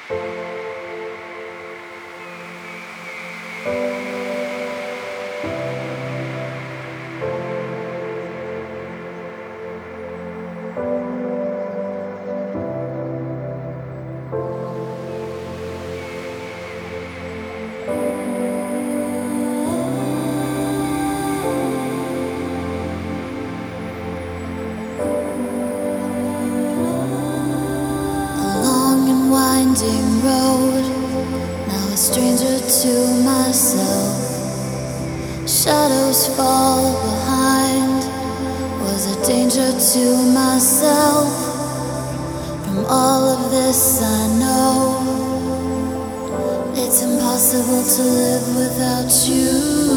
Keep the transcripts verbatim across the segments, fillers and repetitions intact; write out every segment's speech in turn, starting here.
Winding road, now a stranger to myself. Shadows fall behind, was a danger to myself. From all of this I know, it's impossible to live without you.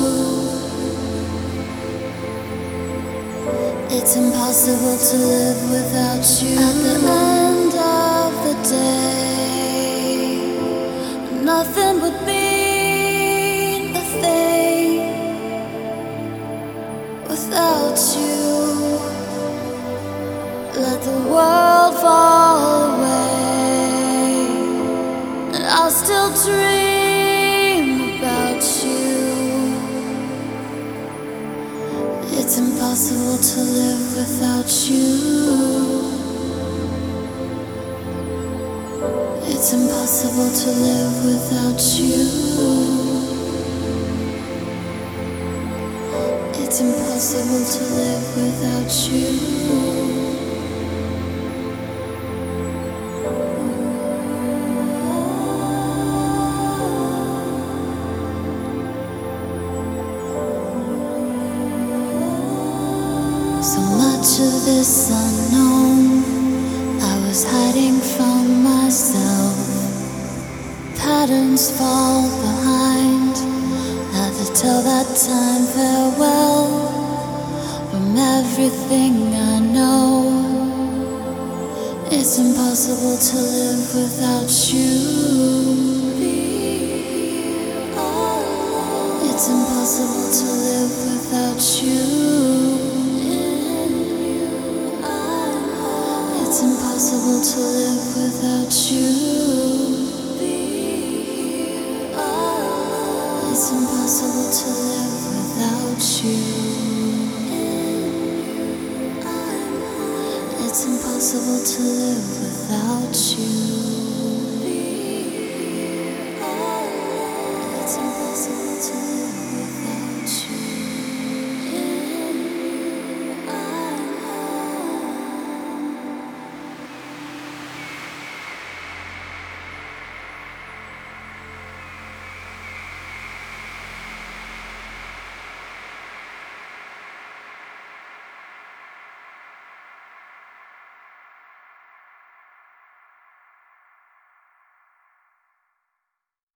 It's impossible to live without you. At the end of the day, nothing would mean a thing without you. Let the world fall away, and I'll still dream about you. It's impossible to live without you. It's impossible to live without you. It's impossible to live without you. So much of this unknown, I was hiding from myself. Patterns fall behind, had to tell that time farewell. From everything I know, it's impossible to live without you. It's impossible to live without you. It's impossible to live without you. It's impossible to live without you. It's impossible to live without you.